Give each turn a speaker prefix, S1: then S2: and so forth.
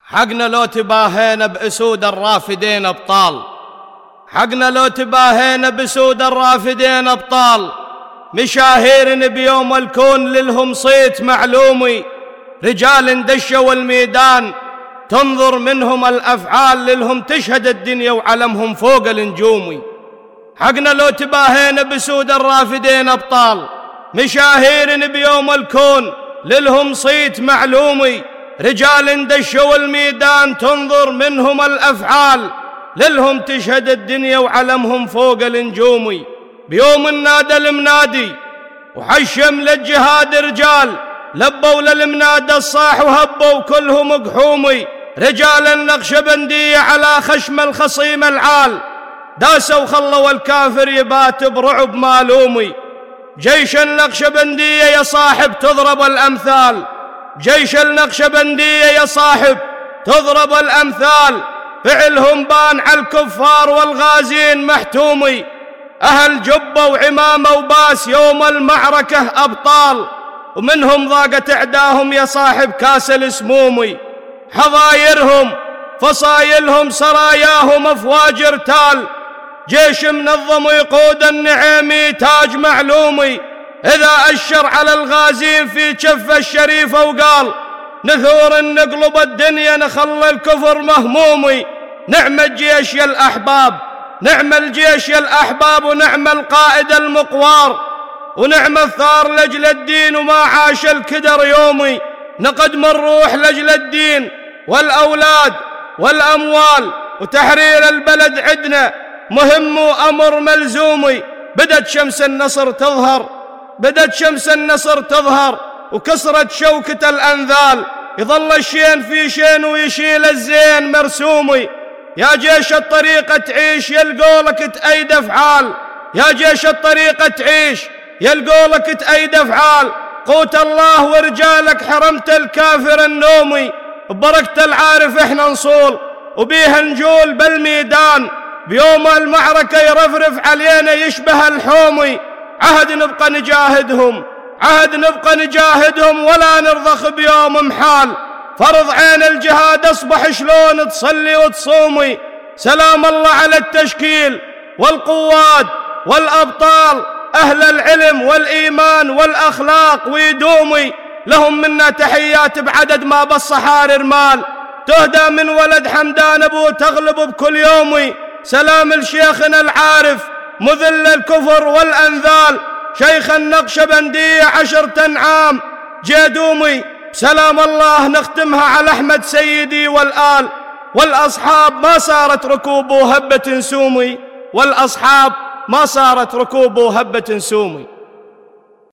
S1: حقنا لو تباهينا بأسود الرافدين أبطال، حقنا لو تباهينا بأسود الرافدين أبطال، مشاهير بيوم الكون للهم صيت معلومي، رجال دشوا الميدان تنظر منهم الأفعال، للهم تشهد الدنيا وعلمهم فوق النجومي. حقنا لو تباهينا بأسود الرافدين أبطال، مشاهير بيوم الكون للهم صيت معلومي، رجال دشوا الميدان تنظر منهم الأفعال، للهم تشهد الدنيا وعلمهم فوق النجومي. بيوم النادى المنادي وحشم للجهاد رجال، لبوا للمنادى الصاح وهبوا كلهم قحومي، رجال النقشبندية على خشم الخصيم العال، داسوا خلوا الكافر يبات برعب مالومي. جيش النقشبندية يا صاحب تضرب الأمثال، جيش النقشبندية يا صاحب تضرب الأمثال، فعلهم بان على الكفار والغازين محتومي، أهل جبة وعمامة وباس يوم المعركة أبطال، ومنهم ضاقت أعداهم يا صاحب كاس السمومي. حظايرهم فصايلهم سراياهم أفواج ارتال، جيش منظم يقود النعيمي تاج معلومي، إذا أشر على الغازين في كفة الشريفة وقال نثور نقلب الدنيا نخلي الكفر مهمومي. نعم الجيش يا الأحباب، نعم الجيش يا الأحباب، ونعم القائد المقوار، ونعم الثار لجل الدين، وما عاش الكدر يومي. نقدم الروح لجل الدين والأولاد والأموال، وتحرير البلد عدنا مهم وأمر ملزومي. بدت شمس النصر تظهر، بدت شمس النصر تظهر، وكسرت شوكة الأنذال، يظل الشين في شين ويشيل الزين مرسومي. يا جيش الطريقة تعيش يلقولك تأيد أفعال، يا جيش الطريقة تعيش يلقولك تأيد أفعال، قوت الله ورجالك حرمت الكافر النومي. ببركة العارف احنا نصول وبيها نجول بالميدان، بيوم المعركة يرفرف علينا يشبه الحومي. عهد نبقى نجاهدهم، عهد نبقى نجاهدهم، ولا نرضخ بيوم محال، فرض عين الجهاد اصبح شلون تصلي وتصومي. سلام الله على التشكيل والقوات والأبطال، أهل العلم والإيمان والأخلاق ويدومي، لهم منا تحيات بعدد ما بالصحاري رمال، تهدى من ولد حمدان أبو تغلب بكل يومي. سلام لشيخنا العارف مذل الكفر والأنذال، شيخ النقشبندية 10 عام جادومي. سلام الله نختمها على أحمد سيدي والآل، والأصحاب ما صارت ركوبه هبة سومي، والأصحاب ما صارت ركوبه هبة سومي.